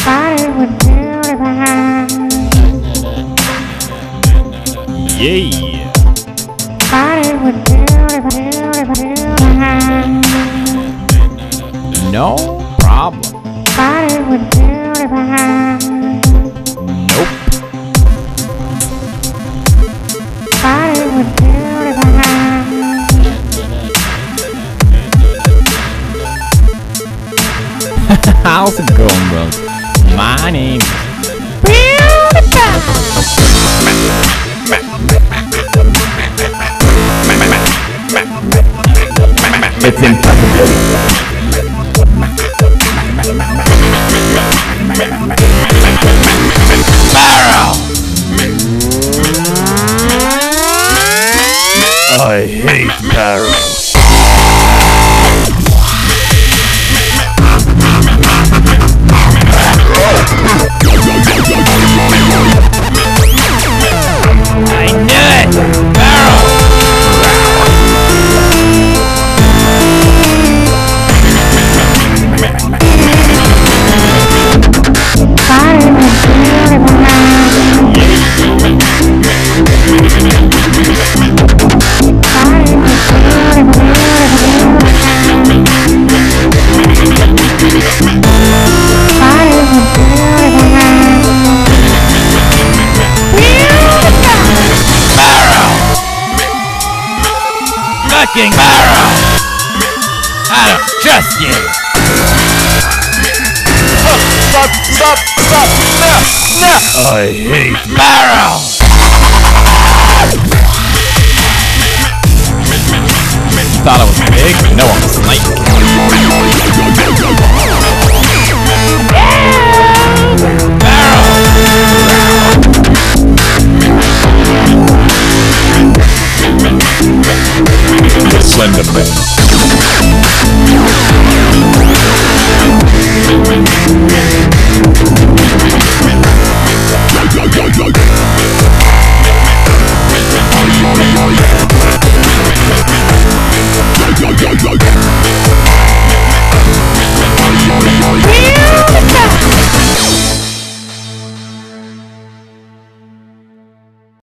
Yeah. No problem. Nope. How's it going, bro? My name is it's impossible. Barrel! I hate barrel. I knew it! Barrel! Fucking barrel! I don't trust you! Stop! No! I hate barrel! Thought I was big? No, I'm a snake. Barrel! Slender Man.